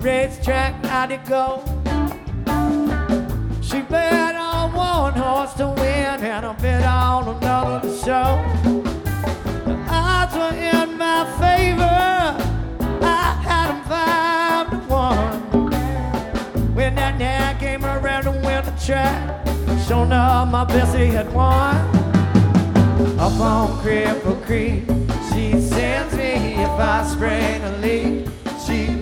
racetrack, how'd it go? She bet on one horse to win and I bet on another to show. The odds were in my favor, I had them 5-1. When that nag came around to win the track, sure enough my Bessie had won. Up on Cripple Creek, she sends me if I sprain a leak.